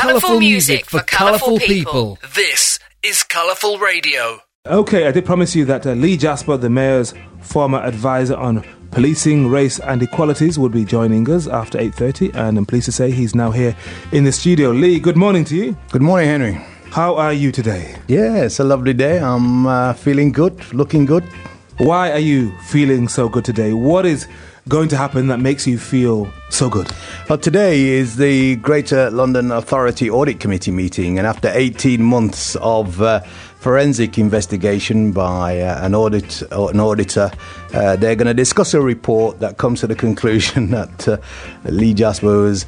Colourful music for colourful people. This is Colourful Radio. Okay, I did promise you that Lee Jasper, the Mayor's former advisor on policing, race and equalities, would be joining us after 8:30, and I'm pleased to say he's now here in the studio. Lee, good morning to you. Good morning, Henry. How are you today? Yeah, it's a lovely day. I'm feeling good, looking good. Why are you feeling so good today? What is going to happen that makes you feel so good? Well, today is the Greater London Authority Audit Committee meeting, and after 18 months of forensic investigation by an auditor, they're going to discuss a report that comes to the conclusion that Lee Jasper was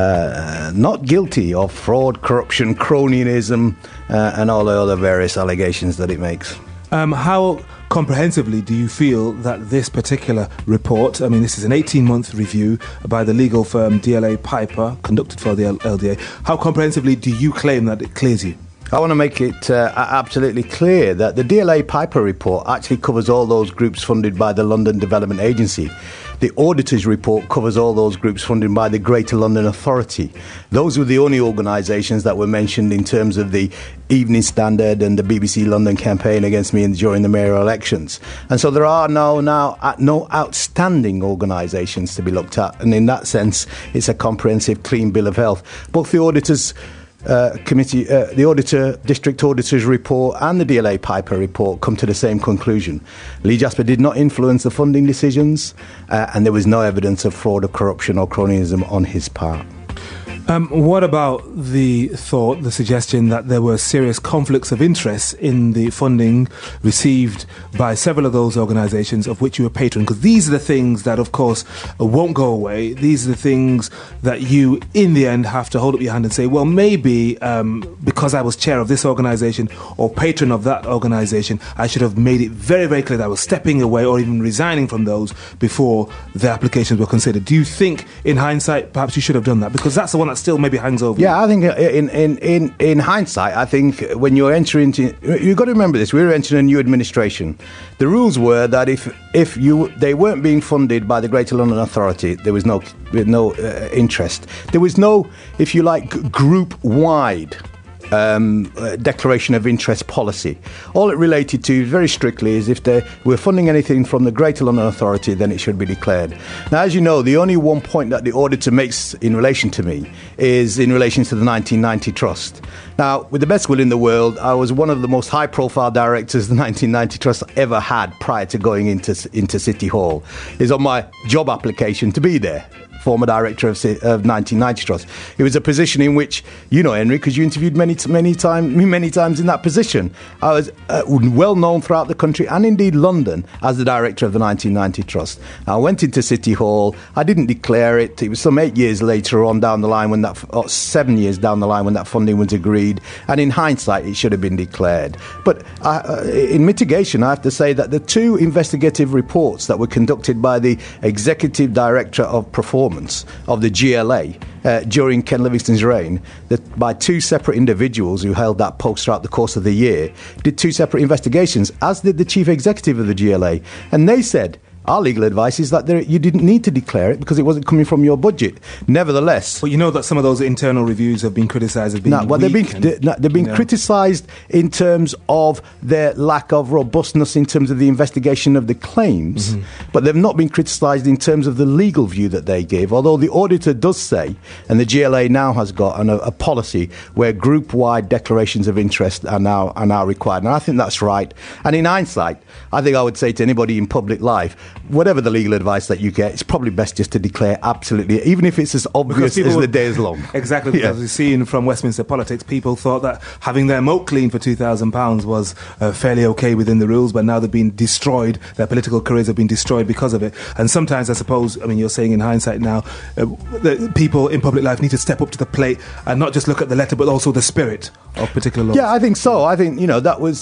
not guilty of fraud, corruption, cronyism, and all the other various allegations that it makes. How comprehensively do you feel that this particular report, I mean, this is an 18-month review by the legal firm DLA Piper, conducted for the LDA, how comprehensively do you claim that it clears you? I want to make it absolutely clear that the DLA Piper report actually covers all those groups funded by the London Development Agency. The auditor's report covers all those groups funded by the Greater London Authority. Those were the only organisations that were mentioned in terms of the Evening Standard and the BBC London campaign against me during the mayoral elections. And so there are no outstanding organisations to be looked at. And in that sense, it's a comprehensive, clean bill of health. Both the auditors committee, the district auditor's report and the DLA Piper report come to the same conclusion. Lee Jasper did not influence the funding decisions, and there was no evidence of fraud or corruption or cronyism on his part. What about the suggestion that there were serious conflicts of interest in the funding received by several of those organisations of which you were patron? Because these are the things that, of course, won't go away. These are the things that you, in the end, have to hold up your hand and say, well, maybe because I was chair of this organisation or patron of that organisation, I should have made it very, very clear that I was stepping away or even resigning from those before the applications were considered. Do you think, in hindsight, perhaps you should have done that? Because that's the one that still maybe hangs over. Yeah, I think in hindsight, I think when you're entering into, you've got to remember this, we were entering a new administration. The rules were that if they weren't being funded by the Greater London Authority, there was no interest. There was no, if you like, group-wide declaration of interest policy. All it related to very strictly is if they were funding anything from the Greater London Authority, then it should be declared. Now, as you know, the only one point that the auditor makes in relation to me is in relation to the 1990 Trust. Now, with the best will in the world, I was one of the most high-profile directors the 1990 Trust ever had prior to going into City Hall. It's on my job application to be there. Former director of 1990 Trust. It was a position in which, you know, Henry, because you interviewed many times in that position. I was well known throughout the country and indeed London as the director of the 1990 Trust. I went into City Hall. I didn't declare it. It was some 8 years later on down the line when 7 years down the line when that funding was agreed. And in hindsight, it should have been declared. But in mitigation, I have to say that the two investigative reports that were conducted by the Executive Director of Performance of the GLA during Ken Livingstone's reign, that by two separate individuals who held that post throughout the course of the year, did two separate investigations, as did the chief executive of the GLA. And they said, our legal advice is that you didn't need to declare it because it wasn't coming from your budget. Nevertheless... Well, you know that some of those internal reviews have been criticised as being they've been criticised in terms of their lack of robustness in terms of the investigation of the claims, but they've not been criticised in terms of the legal view that they gave, although the auditor does say, and the GLA now has got a policy where group-wide declarations of interest are now required. And I think that's right. And in hindsight, I think I would say to anybody in public life, whatever the legal advice that you get, it's probably best just to declare absolutely, even if it's as obvious as the day is long. Exactly, because we've seen from Westminster politics, people thought that having their moat cleaned for £2,000 was fairly okay within the rules, but now they've been destroyed, their political careers have been destroyed because of it. And sometimes, I suppose, I mean, you're saying in hindsight now, that people in public life need to step up to the plate and not just look at the letter, but also the spirit of particular laws. Yeah, I think so. I think, that was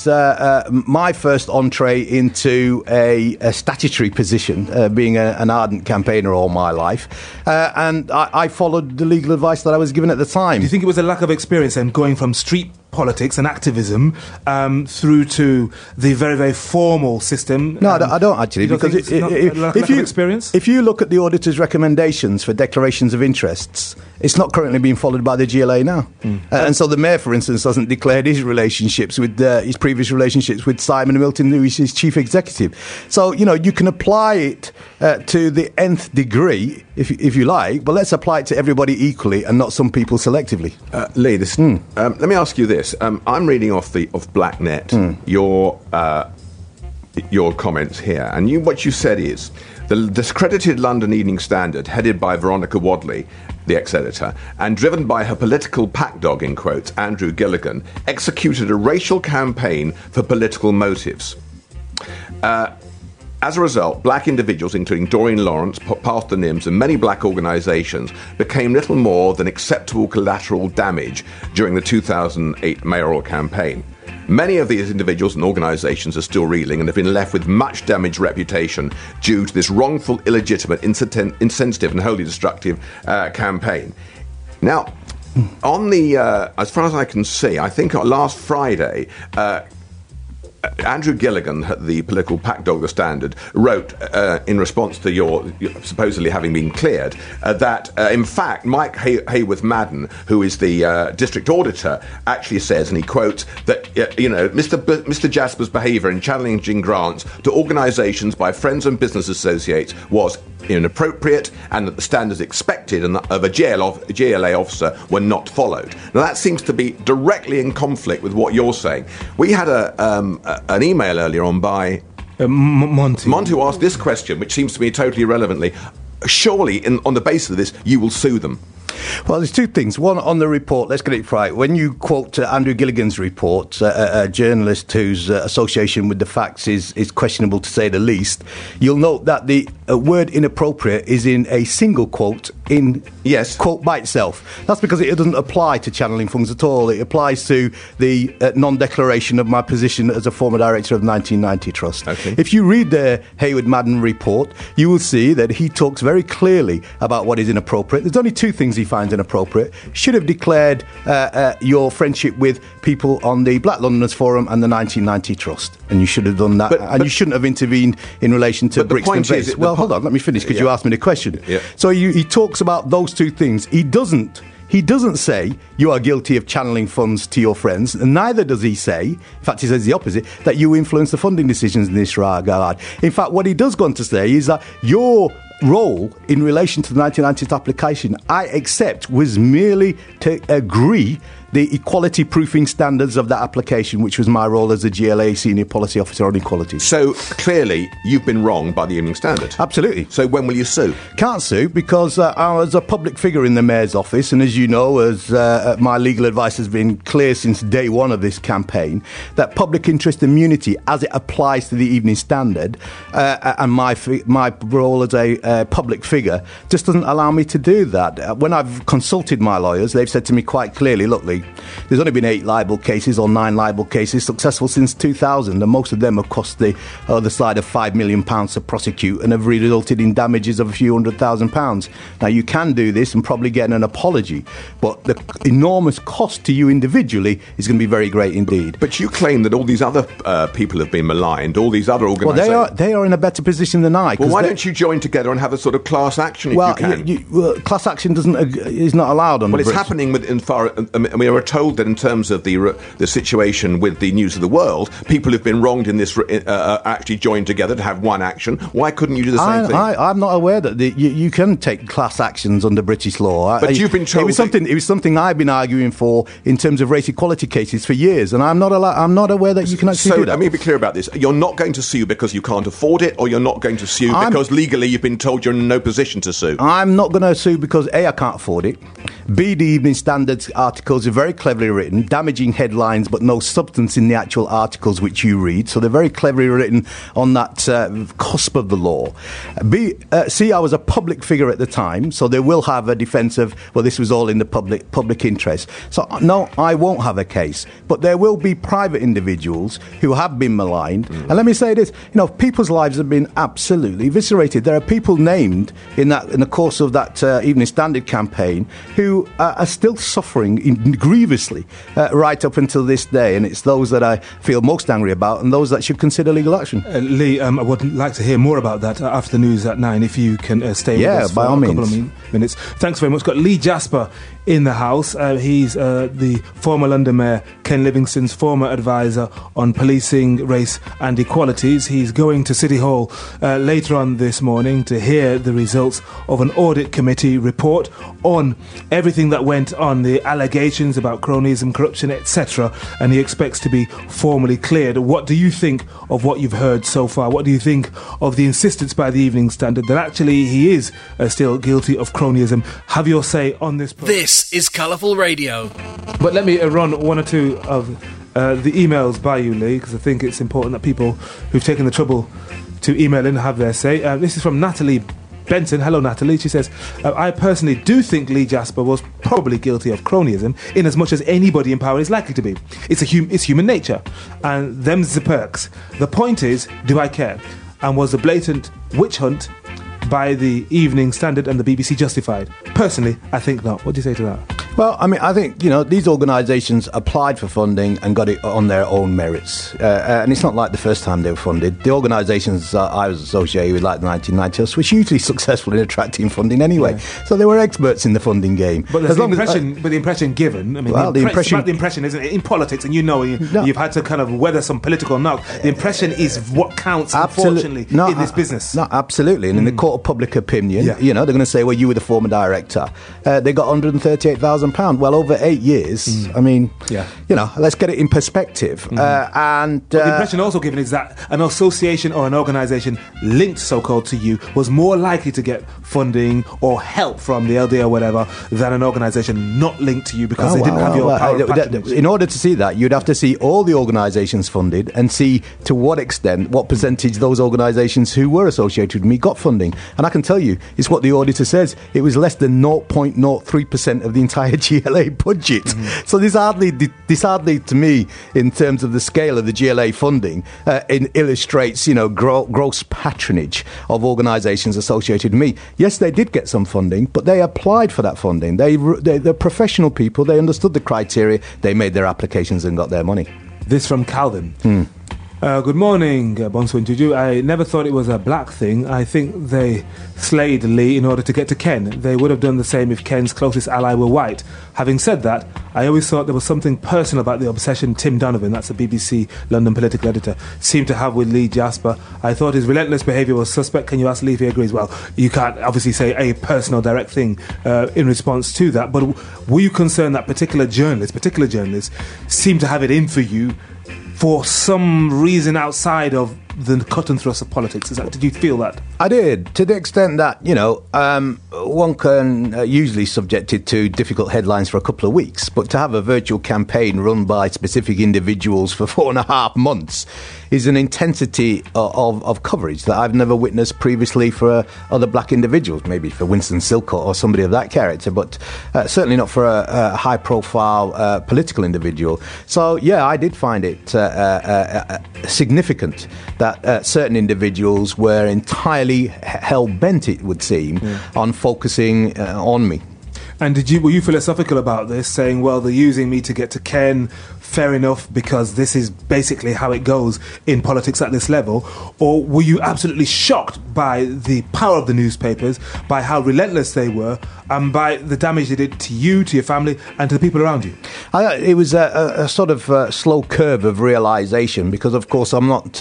my first entree into a statutory position, being an ardent campaigner all my life. And I followed the legal advice that I was given at the time. Do you think it was a lack of experience and going from street politics and activism through to the very, very formal system? No, I don't actually, because if you look at the auditor's recommendations for declarations of interests, it's not currently being followed by the GLA now. And so the Mayor, for instance, hasn't declared his relationships with his previous relationships with Simon Milton, who is his chief executive. So, you can apply it to the nth degree, if you like, but let's apply it to everybody equally and not some people selectively. Lee, let me ask you this. I'm reading off BlackNet, your comments here, and what you said is, the discredited London Evening Standard, headed by Veronica Wadley, the ex-editor, and driven by her political packdog, in quotes, Andrew Gilligan, executed a racial campaign for political motives. As a result, black individuals, including Doreen Lawrence, Pastor Nims, and many black organisations, became little more than acceptable collateral damage during the 2008 mayoral campaign. Many of these individuals and organisations are still reeling and have been left with much damaged reputation due to this wrongful, illegitimate, insensitive and wholly destructive campaign. Now, on the, as far as I can see, I think last Friday, Andrew Gilligan, the political packdog, the Standard, wrote in response to your supposedly having been cleared that, in fact, Mike Hayworth Madden, who is the district auditor, actually says, and he quotes, that Mr. Jasper's behaviour in challenging grants to organisations by friends and business associates was inappropriate, and that the standards expected of a GLA officer were not followed. Now, that seems to be directly in conflict with what you're saying. We had an email earlier on by Monty. Monty, who asked this question, which seems to me totally irrelevantly. Surely, on the basis of this, you will sue them. Well, there's two things. One, on the report, let's get it right. When you quote Andrew Gilligan's report, a journalist whose association with the facts is questionable to say the least, you'll note that the word inappropriate is in a single quote in quote by itself. That's because it doesn't apply to channeling funds at all. It applies to the non-declaration of my position as a former director of 1990 Trust. Okay. If you read the Hayworth Madden report, you will see that he talks very clearly about what is inappropriate. There's only two things he finds inappropriate. Should have declared your friendship with people on the Black Londoners Forum and the 1990 Trust, and you should have done that. And you shouldn't have intervened in relation to Brixton Base. Well, hold on, let me finish, because you asked me the question. Yeah. So he talks about those two things. He doesn't say you are guilty of channeling funds to your friends, and neither does he say, in fact he says the opposite, that you influence the funding decisions in this regard. In fact, what he does go on to say is that your role in relation to the 1990s application, I accept, was merely to agree the equality proofing standards of that application, which was my role as a GLA Senior Policy Officer on Equality. So, clearly, you've been wrong by the Evening Standard. Absolutely. So when will you sue? Can't sue, because I was a public figure in the Mayor's office, and as you know, as my legal advice has been clear since day one of this campaign, that public interest immunity, as it applies to the Evening Standard, and my role as a public figure, just doesn't allow me to do that. When I've consulted my lawyers, they've said to me quite clearly, look, Lee, there's only been 8 libel cases or 9 libel cases successful since 2000, and most of them have cost the other side of £5 million to prosecute and have resulted in damages of a few £100,000. Now, you can do this and probably get an apology, but the enormous cost to you individually is going to be very great indeed. But you claim that all these other people have been maligned, all these other organisations. Well, they are in a better position than I. Well, why don't you join together and have a sort of class action if you can? Class action is not allowed on the Well, it's happening we are told that in terms of the situation with the News of the World, people who've been wronged in this actually joined together to have one action. Why couldn't you do the same thing? I'm not aware that you can take class actions under British law. But you've been told it was something I've been arguing for in terms of race equality cases for years, and I'm not aware that you can actually do that. Let me be clear about this. You're not going to sue because you can't afford it, or you're not going to sue because legally you've been told you're in no position to sue? I'm not going to sue because A, I can't afford it. B, the Evening Standard's articles are very cleverly written, damaging headlines but no substance in the actual articles which you read. So they're very cleverly written on that cusp of the law. B, C, I was a public figure at the time, so they will have a defence of, well, this was all in the public interest. So no, I won't have a case. But there will be private individuals who have been maligned. And let me say this, people's lives have been absolutely eviscerated. There are people named in the course of that Evening Standard campaign who are still suffering in grievously right up until this day, and it's those that I feel most angry about and those that should consider legal action. Lee, I would like to hear more about that after the news at 9, if you can stay with us for by all a couple means. of minutes. Thanks very much. Got Lee Jasper in the house. He's the former London Mayor Ken Livingstone's former advisor on policing, race and equalities. He's going to City Hall later on this morning to hear the results of an audit committee report on everything that went on, the allegations about cronyism, corruption, etc. And he expects to be formally cleared. What do you think of what you've heard so far? What do you think of the insistence by the Evening Standard that actually he is still guilty of cronyism? Have your say on this program. This is Colourful Radio. But let me run one or two of the emails by you, Lee, because I think it's important that people who've taken the trouble to email in have their say. This is from Natalie Benson. Hello, Natalie. She says, I personally do think Lee Jasper was probably guilty of cronyism in as much as anybody in power is likely to be. It's human nature, and them's the perks. The point is, do I care? And was the blatant witch hunt by the Evening Standard and the BBC justified? Personally, I think not. What do you say to that? Well, I mean, I think, these organisations applied for funding and got it on their own merits. And it's not like the first time they were funded. The organisations I was associated with, like the 1990s, were hugely successful in attracting funding anyway. Yeah. So they were experts in the funding game. But the impression given, I mean, the impression isn't it? In politics, and you've had to kind of weather some political knock. The impression is what counts, unfortunately, in this business. No, absolutely. And in the court of public opinion, they're going to say, well, you were the former director. They got £138,000. Well, over 8 years. I mean, let's get it in perspective. And the impression also given is that an association or an organisation linked, so-called, to you was more likely to get funding or help from the LDA or whatever than an organisation not linked to you because they didn't have your power of patronage. In order to see that, you'd have to see all the organisations funded and see to what extent, what percentage those organisations who were associated with me got funding. And I can tell you, it's what the auditor says. It was less than 0.03% of the entire GLA budget. So this hardly to me, in terms of the scale of the GLA funding, illustrates gross patronage of organisations associated with me. Yes, they did get some funding, but they applied for that funding. They're professional people. They understood the criteria. They made their applications and got their money. This from Calvin. Good morning, Bonsu and Juju. I never thought it was a black thing. I think they slayed Lee in order to get to Ken. They would have done the same if Ken's closest ally were white. Having said that, I always thought there was something personal about the obsession Tim Donovan, that's the BBC London political editor, seemed to have with Lee Jasper. I thought his relentless behaviour was suspect. Can you ask Lee if he agrees? Well, you can't obviously say a personal direct thing in response to that, but were you concerned that particular journalists seemed to have it in for you for some reason outside of the cut and thrust of politics? Did you feel that? I did, to the extent that, one can usually subjected to difficult headlines for a couple of weeks, but to have a virtual campaign run by specific individuals for 4.5 months is an intensity of coverage that I've never witnessed previously for other black individuals, maybe for Winston Silcott or somebody of that character, but certainly not for a high-profile political individual. So, yeah, I did find it significant that certain individuals were entirely hell-bent, it would seem, on focusing on me. And were you philosophical about this, saying, well, they're using me to get to Ken, fair enough, because this is basically how it goes in politics at this level? Or were you absolutely shocked by the power of the newspapers, by how relentless they were, and by the damage they did to you, to your family, and to the people around you? It was a sort of slow curve of realisation, because, of course, I'm not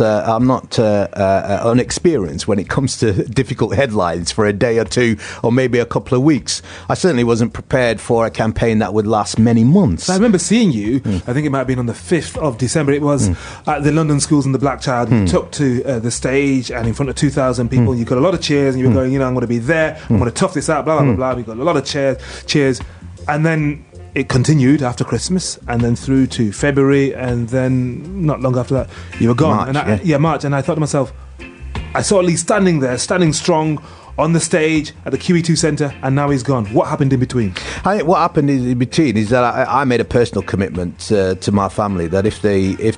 unexperienced when it comes to difficult headlines for a day or two, or maybe a couple of weeks. I certainly wasn't prepared for a campaign that would last many months. So I remember seeing you, I think it might have been on the 5th of December, it was at the London Schools and the Black Child. You took to the stage and in front of 2,000 people, and you got a lot of cheers, and you were going, I'm going to be there, I'm going to tough this out, blah, blah, blah. We got a lot of cheers. And then it continued after Christmas, and then through to February, and then not long after that, you were gone. March. March. And I thought to myself, I saw Lee standing there, standing strong on the stage at the QE2 Centre, and now he's gone. What happened in between? What happened in between is that I made a personal commitment to my family that if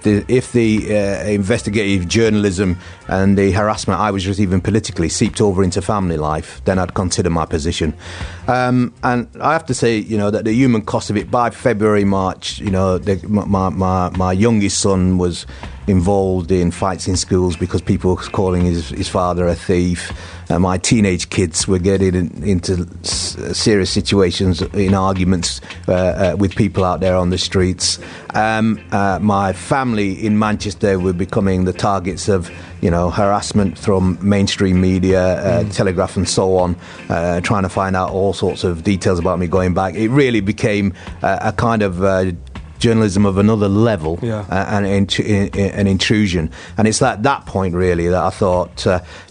the investigative journalism and the harassment I was receiving politically seeped over into family life, then I'd consider my position. And I have to say, that the human cost of it, by February, March, my youngest son was involved in fights in schools because people were calling his father a thief. My teenage kids were getting into serious situations in arguments with people out there on the streets. My family in Manchester were becoming the targets of harassment from mainstream media, Telegraph and so on, trying to find out all sorts of details about me going back. It really became a kind of journalism of another level, and an intrusion. And it's at that point, really, that I thought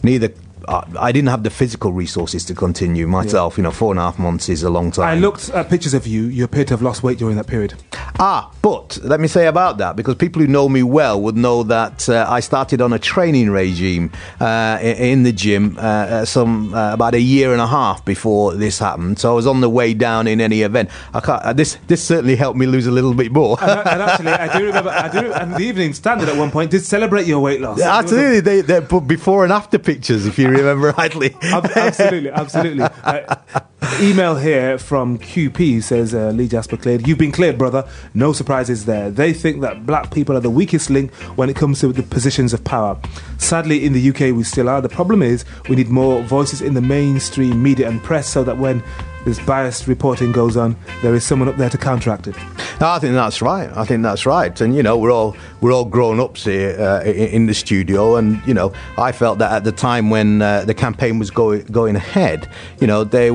I didn't have the physical resources to continue myself. 4.5 months is a long time. I looked at pictures of you. You appeared to have lost weight during that period. But let me say about that, because people who know me well would know that I started on a training regime in the gym about a year and a half before this happened. So I was on the way down in any event. This certainly helped me lose a little bit more. and actually, I do remember, and the Evening Standard at one point did celebrate your weight loss. Absolutely, they put before and after pictures, if you remember rightly. Absolutely. Email here from QP says, Lee Jasper cleared. You've been cleared, brother. No surprises there. They think that black people are the weakest link when it comes to the positions of power. Sadly, in the UK, we still are. The problem is we need more voices in the mainstream media and press so that when this biased reporting goes on, there is someone up there to counteract it. No, I think that's right. And we're all grown-ups here in the studio, and I felt that at the time when the campaign was going ahead, there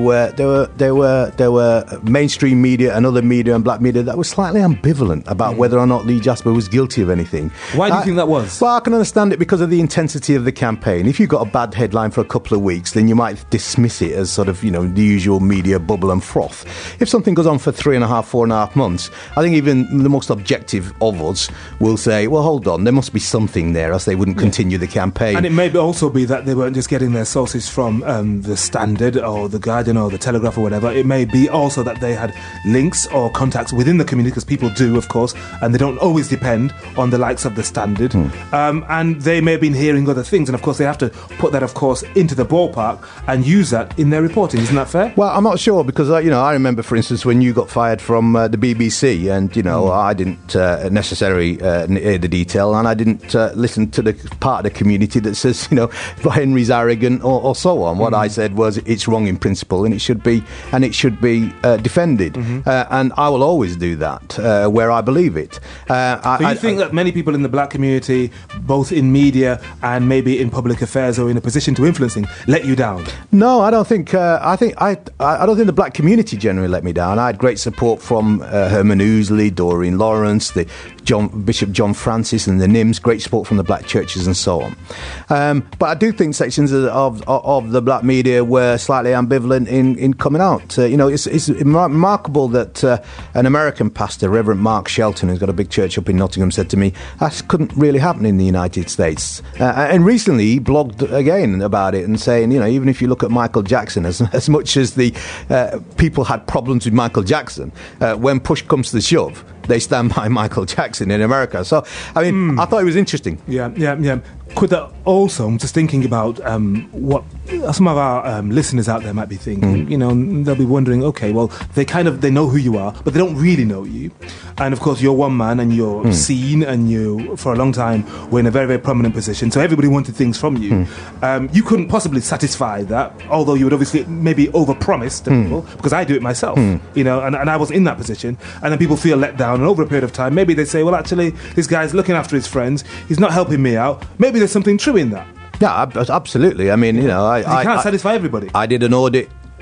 were mainstream media and other media and black media that was slightly ambivalent about whether or not Lee Jasper was guilty of anything. Why do you think that was? Well, I can understand it because of the intensity of the campaign. If you got a bad headline for a couple of weeks, then you might dismiss it as sort of the usual media bubble and froth. If something goes on for 4.5 months, I think even the most objective of us will say, well, hold on, there must be something there, else they wouldn't continue the campaign. And it may also be that they weren't just getting their sources from the Standard or the Guardian or the Telegraph or whatever. It may be also that they had links or contacts within the community, because people do, of course, and they don't always depend on the likes of the Standard. And they may have been hearing other things, and of course they have to put that, of course, into the ballpark and use that in their reporting. Isn't that fair? Well, I'm not sure, because I remember, for instance, when you got fired from the BBC, and I didn't necessarily hear the detail, and I didn't listen to the part of the community that says Henry's arrogant or so on. What I said was it's wrong in principle, and it should be defended. And I will always do that where I believe it. Do you think that many people in the black community, both in media and maybe in public affairs or in a position to influencing, let you down? No, I don't think. I don't think the black community generally let me down. I had great support from Herman Ousley, Doreen Lawrence, Bishop John Francis and the NIMS, great support from the black churches and so on. But I do think sections of the black media were slightly ambivalent in coming out. It's remarkable that an American pastor, Reverend Mark Shelton, who's got a big church up in Nottingham, said to me, that couldn't really happen in the United States. And recently he blogged again about it and saying, even if you look at Michael Jackson, as much as the people had problems with Michael Jackson, when push comes to shove, they stand by Michael Jackson in America. So, I thought it was interesting. Yeah. Could that also, I'm just thinking about what some of our listeners out there might be thinking, they'll be wondering, okay, well, they know who you are, but they don't really know you. And of course, you're one man and you're seen, and you, for a long time, were in a very, very prominent position. So everybody wanted things from you. You couldn't possibly satisfy that, although you would obviously maybe overpromise to people, because I do it myself, and I was in that position. And then people feel let down, and over a period of time, maybe they say, well, actually, this guy's looking after his friends. He's not helping me out. Maybe there's something true in that. Yeah, absolutely. I mean, you can't satisfy everybody. I did an audit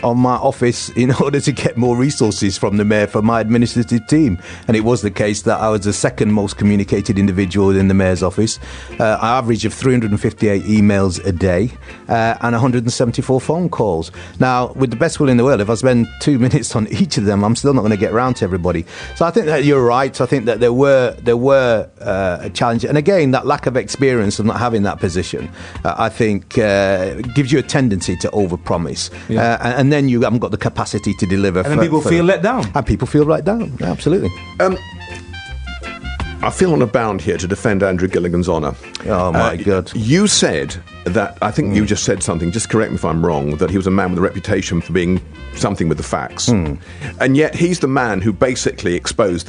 on my office in order to get more resources from the mayor for my administrative team. And it was the case that I was the second most communicated individual in the mayor's office. An average of 358 emails a day and 174 phone calls. Now, with the best will in the world, if I spend 2 minutes on each of them, I'm still not going to get round to everybody. So I think that you're right. I think that there were a challenge. And again, that lack of experience of not having that position, I think, gives you a tendency to overpromise. Yeah. And then you haven't got the capacity to deliver. And then people feel let down. And people feel let down, absolutely. I feel on a bound here to defend Andrew Gilligan's honour. Oh, my God. You said that, I think you just said something, just correct me if I'm wrong, that he was a man with a reputation for being something with the facts. And yet he's the man who basically exposed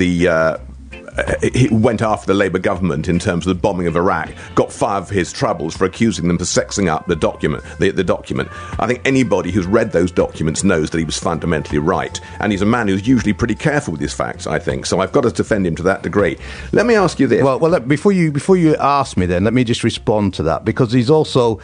he went after the Labour government in terms of the bombing of Iraq, got fired for his troubles for accusing them of sexing up the document. I think anybody who's read those documents knows that he was fundamentally right. And he's a man who's usually pretty careful with his facts, I think. So I've got to defend him to that degree. Let me ask you this. Well, before you ask me then, let me just respond to that, because he's also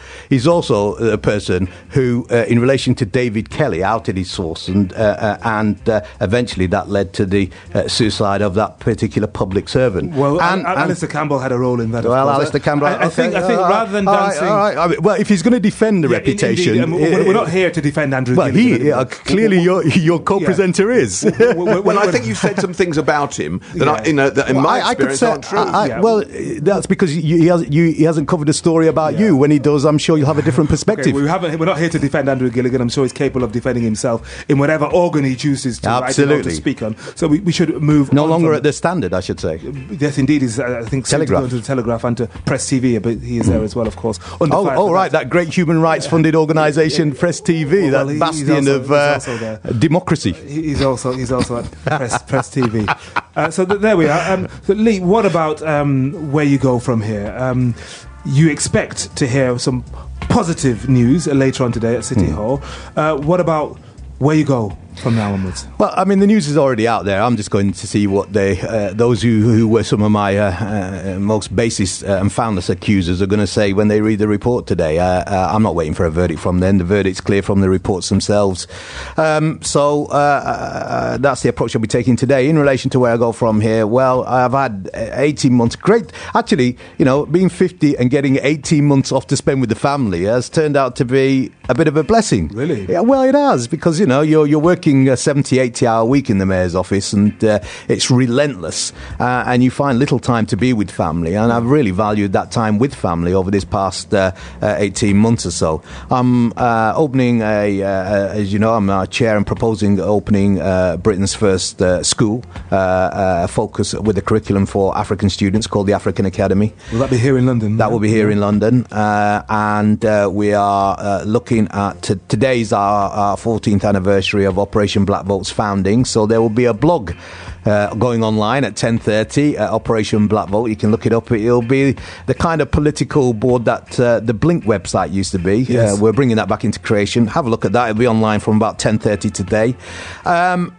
a person who, in relation to David Kelly, outed his source, and eventually that led to the suicide of that particular public servant. Well, Alistair Campbell had a role in that. Well, Alistair Campbell. I think rather than dancing. All right. I mean, well, if he's going to defend the reputation, we're not here to defend Andrew. Well, clearly your co-presenter is. Well, I think you said some things about him that in my experience aren't true. Well, that's because he hasn't covered a story about you. When he does, I'm sure you'll have a different perspective. Okay, we're not here to defend Andrew Gilligan. I'm sure he's capable of defending himself in whatever organ he chooses to write or to speak on. So we should move. No longer at the Standard, I should say. Yes, indeed. He's, I think, Telegraph. to the Telegraph and to Press TV, but he is there as well, of course. Right, that great human rights-funded organisation, Press TV, that bastion of democracy. He's also at Press TV. So there we are. So Lee, what about where you go from here? You expect to hear some positive news later on today at City Hall. What about where you go from now onwards? Well, I mean, the news is already out there. I'm just going to see what those who were some of my most basis and foundless accusers are going to say when they read the report today. I'm not waiting for a verdict from them. The verdict's clear from the reports themselves. So that's the approach I'll be taking today. In relation to where I go from here, well, I've had 18 months. Great. Actually, being 50 and getting 18 months off to spend with the family has turned out to be a bit of a blessing. Really? Yeah, well, it has, because, you're working a 70, 80-hour week in the mayor's office, and it's relentless, and you find little time to be with family, and I've really valued that time with family over this past 18 months or so. I'm opening as you know, I'm chair and proposing opening Britain's first school, focus with a curriculum for African students called the African Academy. Will that be here in London? That will be here in London, and we are looking at today's our 14th anniversary of Operation Black Vote's founding, so there will be a blog going online at 10:30 Operation Black Vote. You can look it up. It'll be the kind of political board that the Blink website used to be. Yes. We're bringing that back into creation. Have a look at that. It'll be online from about 10:30 today. And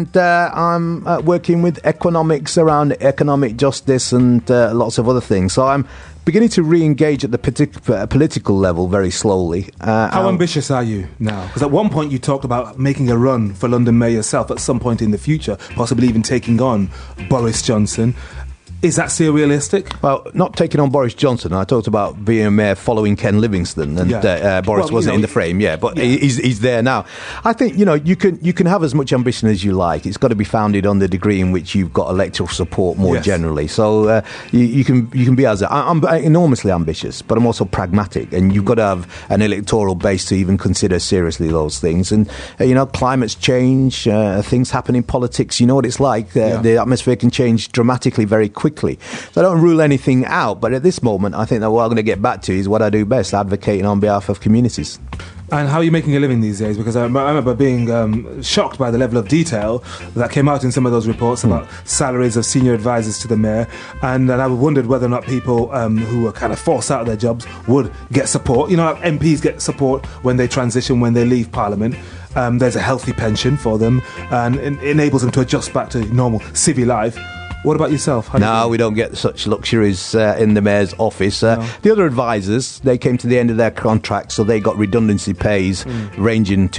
I'm working with economics around economic justice and lots of other things. So I'm beginning to re-engage at the political level very slowly. How ambitious are you now? Because at one point you talked about making a run for London Mayor yourself at some point in the future, possibly even taking on Boris Johnson. Is that still realistic? Well, not taking on Boris Johnson. I talked about being a mayor following Ken Livingstone, and Boris wasn't in the frame, but he's there now. I think you can have as much ambition as you like. It's got to be founded on the degree in which you've got electoral support more generally. So you can be I'm enormously ambitious, but I'm also pragmatic, and you've got to have an electoral base to even consider seriously those things. And climates change, things happen in politics. You know what it's like. The atmosphere can change dramatically very quickly. So I don't rule anything out, but at this moment I think that what I'm going to get back to is what I do best, advocating on behalf of communities. And how are you making a living these days? Because I remember being shocked by the level of detail that came out in some of those reports about salaries of senior advisors to the mayor, and I wondered whether or not people who were kind of forced out of their jobs would get support. MPs get support when they transition, when they leave Parliament. There's a healthy pension for them, and it enables them to adjust back to normal civil life. What about yourself? How do you No, do? we don't get such luxuries in the mayor's office. The other advisors, they came to the end of their contract, so they got redundancy pays ranging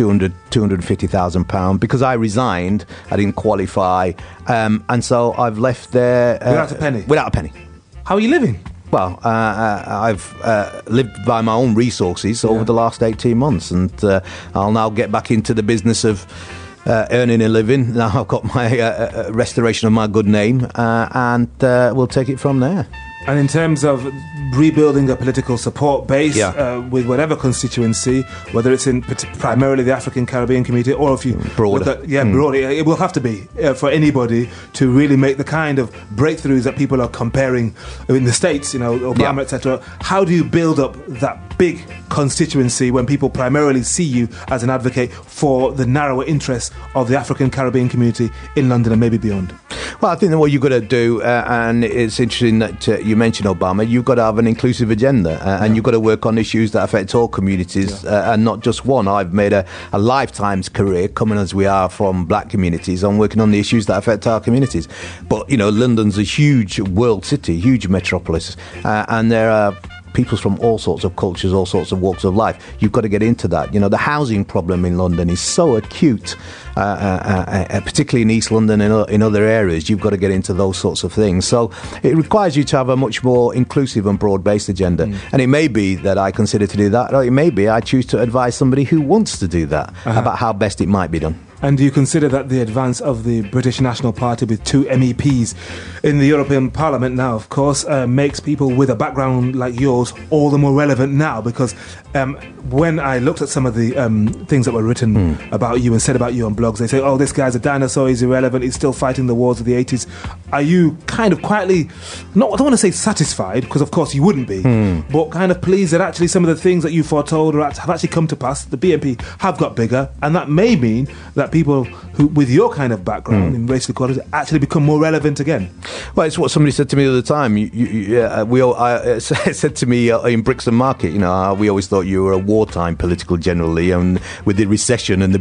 £250,000. Because I resigned, I didn't qualify, and so I've left there Without a penny? Without a penny. How are you living? Well, I've lived by my own resources over the last 18 months, and I'll now get back into the business of earning a living. Now I've got my restoration of my good name, and we'll take it from there. And in terms of rebuilding a political support base with whatever constituency, whether it's in primarily the African Caribbean community or if you broader, look at, broader, it will have to be for anybody to really make the kind of breakthroughs that people are comparing in the States, Obama, etc. How do you build up that big constituency when people primarily see you as an advocate for the narrower interests of the African Caribbean community in London and maybe beyond? Well, I think that what you've got to do, and it's interesting that you mentioned Obama, you've got to have an inclusive agenda, and you've got to work on issues that affect all communities, and not just one. I've made a lifetime's career, coming as we are from black communities, on working on the issues that affect our communities. But, London's a huge world city, huge metropolis, and there are people from all sorts of cultures, all sorts of walks of life. You've got to get into that. The housing problem in London is so acute, particularly in East London and in other areas. You've got to get into those sorts of things. So it requires you to have a much more inclusive and broad-based agenda. And it may be that I consider to do that, or it may be I choose to advise somebody who wants to do that about how best it might be done. And do you consider that the advance of the British National Party with 2 MEPs in the European Parliament now, of course, makes people with a background like yours all the more relevant now? Because when I looked at some of the things that were written about you and said about you on blogs, they say, oh, this guy's a dinosaur, he's irrelevant, he's still fighting the wars of the 80s. Are you kind of quietly, I don't want to say satisfied, because of course you wouldn't be, but kind of pleased that actually some of the things that you foretold have actually come to pass? The BNP have got bigger, and that may mean that people who, with your kind of background in racial equality, actually become more relevant again. Well, it's what somebody said to me the other time. Said to me in Brixton Market, we always thought you were a wartime political generally, and with the recession and the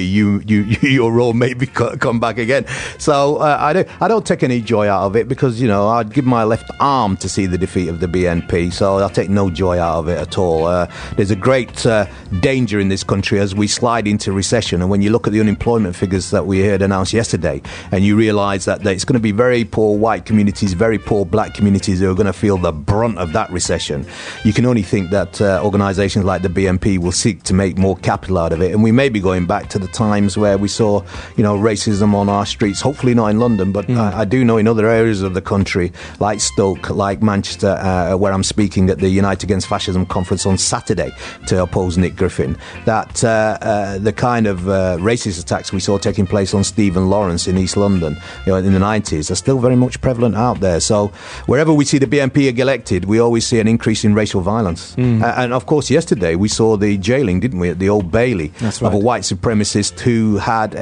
BNP, your role may be come back again. So I don't take any joy out of it, because I'd give my left arm to see the defeat of the BNP. So I'll take no joy out of it at all. There's a great danger in this country as we slide into recession, and when you look at the unemployment figures that we heard announced yesterday, and you realise that it's going to be very poor white communities, very poor black communities who are going to feel the brunt of that recession, you can only think that organisations like the BNP will seek to make more capital out of it. And we may be going back to the times where we saw, racism on our streets, hopefully not in London, but I do know in other areas of the country, like Stoke, like Manchester, where I'm speaking at the Unite Against Fascism conference on Saturday to oppose Nick Griffin, that the kind of racist attacks we saw taking place on Stephen Lawrence in East London in the 90s are still very much prevalent out there. So wherever we see the BNP elected, we always see an increase in racial violence. And of course yesterday we saw the jailing, didn't we, at the Old Bailey of a white supremacist who had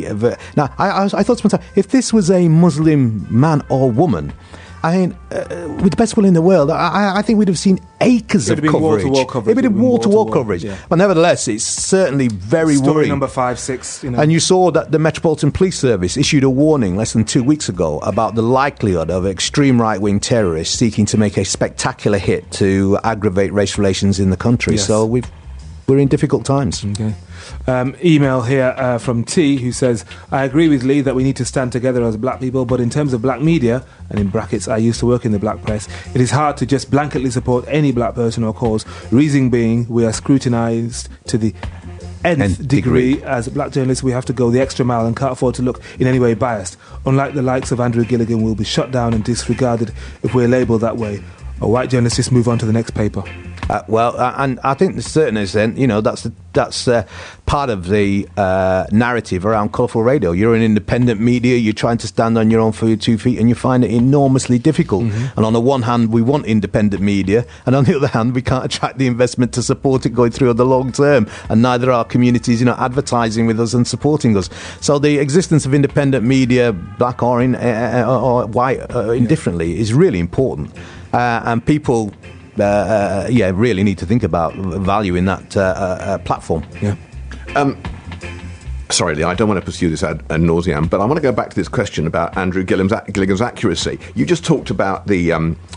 now I thought to myself, if this was a Muslim man or woman, I mean, with the best will in the world, I think we'd have seen acres of coverage. It would have been wall-to-wall coverage. Yeah. But nevertheless, it's certainly very Story worrying. number 5, 6. And you saw that the Metropolitan Police Service issued a warning less than 2 weeks ago about the likelihood of extreme right-wing terrorists seeking to make a spectacular hit to aggravate race relations in the country. Yes. So we're in difficult times. Okay. Email here from T, who says, I agree with Lee that we need to stand together as black people, but in terms of black media, and in brackets, I used to work in the black press, it is hard to just blanketly support any black person or cause. Reason being, we are scrutinised to the nth degree. As black journalists, we have to go the extra mile and can't afford to look in any way biased. Unlike the likes of Andrew Gilligan, we'll be shut down and disregarded if we're labelled that way. A white journalist just move on to the next paper. And I think to a certain extent, that's part of the narrative around Colourful Radio. You're an independent media, you're trying to stand on your own for your 2 feet, and you find it enormously difficult. And on the one hand, we want independent media, and on the other hand, we can't attract the investment to support it going through the long term, and neither are communities, advertising with us and supporting us. So the existence of independent media, black or white, indifferently, is really important. And people really need to think about value in that platform. Yeah. Sorry, Lee, I don't want to pursue this ad nauseam, but I want to go back to this question about Andrew Gilligan's accuracy. You just talked about the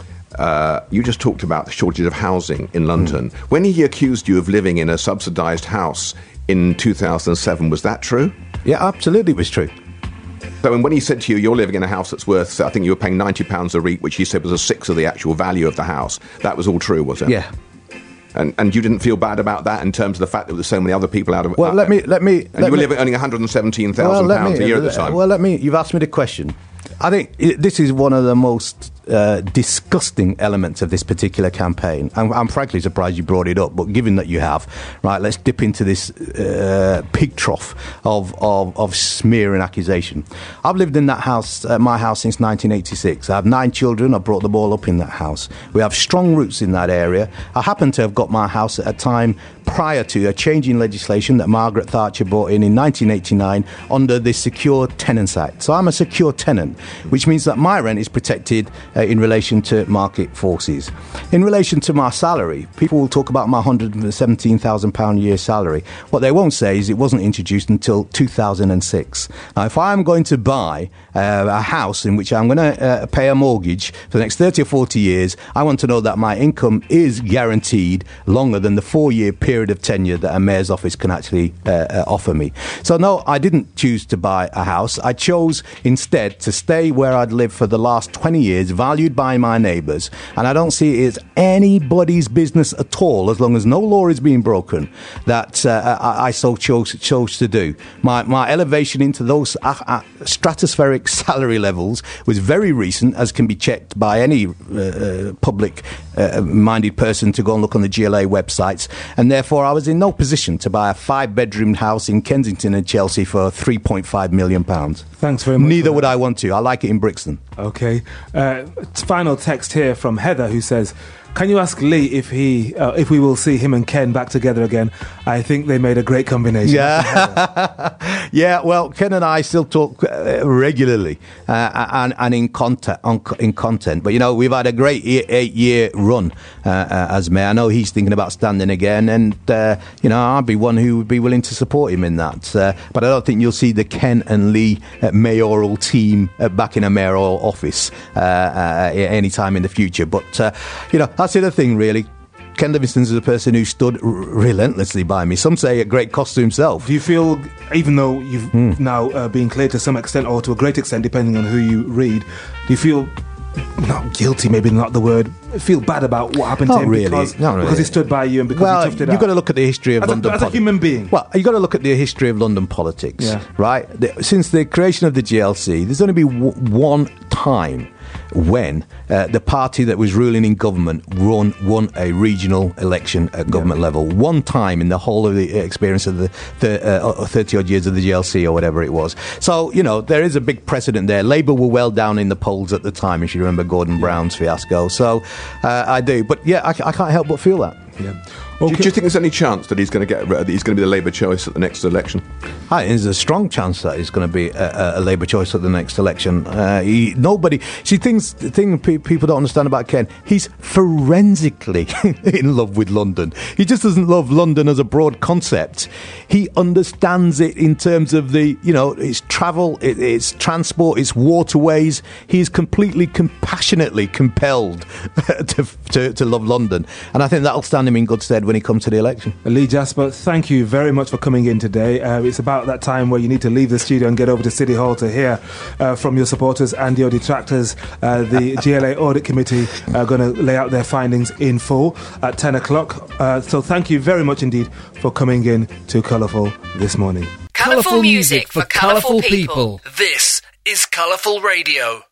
shortage of housing in London. When he accused you of living in a subsidised house in 2007, was that true? Yeah, absolutely, it was true. So when he said to you, you're living in a house that's worth, I think you were paying £90 a week, which he said was a sixth of the actual value of the house, that was all true, was it? Yeah. And you didn't feel bad about that in terms of the fact that there were so many other people out of... Well, let me... And you were earning £117,000 a year at the time. You've asked me the question. I think this is one of the most disgusting elements of this particular campaign. I'm frankly surprised you brought it up, but given that you have, right, let's dip into this pig trough of smear and accusation. I've lived in that house, my house, since 1986. I have 9 children. I brought them all up in that house. We have strong roots in that area. I happen to have got my house at a time prior to a change in legislation that Margaret Thatcher brought in 1989 under the Secure Tenants Act. So I'm a secure tenant, which means that my rent is protected in relation to market forces. In relation to my salary, people will talk about my £117,000 a year salary. What they won't say is it wasn't introduced until 2006. Now, if I'm going to buy a house in which I'm going to pay a mortgage for the next 30 or 40 years, I want to know that my income is guaranteed longer than the 4-year period of tenure that a mayor's office can actually offer me. So no, I didn't choose to buy a house. I chose instead to stay where I'd lived for the last 20 years, valued by my neighbours, and I don't see it as anybody's business at all, as long as no law is being broken, that I so chose to do. My elevation into those stratospheric salary levels was very recent, as can be checked by any public-minded person to go and look on the GLA websites, and therefore I was in no position to buy a 5-bedroom house in Kensington and Chelsea for £3.5 million. Thanks very much. Neither would I want to. I like it in Brixton. Okay. Final text here from Heather, who says, can you ask Lee if we will see him and Ken back together again? I think they made a great combination. Yeah, yeah. Well, Ken and I still talk regularly and in content. But you know, we've had a great 8-year run as mayor. I know he's thinking about standing again, and you know, I'd be one who would be willing to support him in that. But I don't think you'll see the Ken and Lee mayoral team back in a mayoral office any time in the future. But you know, that's the other thing, really. Ken Livingstone is a person who stood relentlessly by me. Some say at great cost to himself. Do you feel, even though you've now been cleared to some extent, or to a great extent, depending on who you read, do you feel, not guilty, maybe not the word, feel bad about what happened to him? Really. Because he stood by you and because he toughed it out? You've got to look at the history of London as a human being. Well, you've got to look at the history of London politics, right? Since the creation of the GLC, there's only been one time when the party that was ruling in government won a regional election at government level. One time in the whole of the experience of the 30-odd years of the GLC or whatever it was. So, you know, there is a big precedent there. Labour were well down in the polls at the time, if you remember Gordon Brown's fiasco. So I do. But yeah, I can't help but feel that. Yeah. Okay. Do you think there's any chance that he's going to be the Labour choice at the next election? There's a strong chance that he's going to be a Labour choice at the next election. The thing people don't understand about Ken, he's forensically in love with London. He just doesn't love London as a broad concept. He understands it in terms of its travel, its transport, its waterways. He is completely compassionately compelled to love London, and I think that'll stand him in good stead when he comes to the election. Lee Jasper, thank you very much for coming in today. It's about that time where you need to leave the studio and get over to City Hall to hear from your supporters and your detractors. The GLA Audit Committee are going to lay out their findings in full at 10 o'clock. So thank you very much indeed for coming in to Colourful this morning. Colourful music for colourful people. This is Colourful Radio.